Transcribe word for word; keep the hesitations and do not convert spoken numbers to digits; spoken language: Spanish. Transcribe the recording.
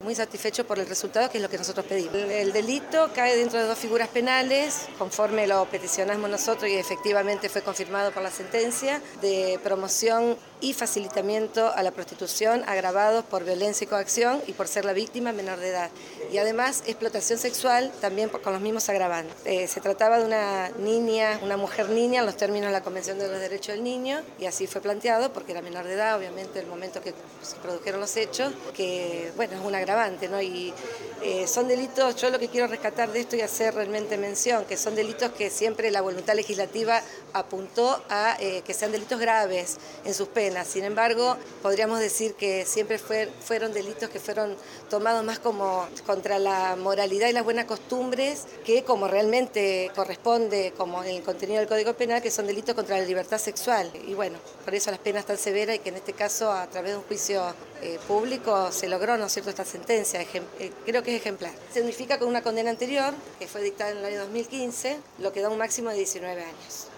muy satisfechos por el resultado, que es lo que nosotros pedimos. El, el delito cae dentro de dos figuras penales, conforme lo peticionamos nosotros y efectivamente fue confirmado por la sentencia, de promoción y facilitamiento a la prostitución agravados por violencia y coacción y por ser la víctima menor de edad. Y además explotación sexual también con los mismos agravantes. Eh, se trataba de una niña, una mujer niña en los términos de la Convención de los Derechos del Niño, y así fue planteado porque era menor de edad, obviamente, el momento que se produjeron los hechos, que bueno, es un agravante, ¿no? Y eh, son delitos, yo lo que quiero rescatar de esto y hacer realmente mención, que son delitos que siempre la voluntad legislativa apuntó a eh, que sean delitos graves en sus penas. Sin embargo, podríamos decir que siempre fue, fueron delitos que fueron tomados más como contra la moralidad y las buenas costumbres que como realmente corresponde, como en el contenido del Código Penal, que son delitos contra la libertad sexual. Y bueno, por eso las penas tan severas y que en este caso, a través de un juicio eh, público, se logró, ¿no es cierto?, esta sentencia. Ejem, eh, creo que es ejemplar. Se unifica con una condena anterior, que fue dictada en el año dos mil quince, lo que da un máximo de diecinueve años.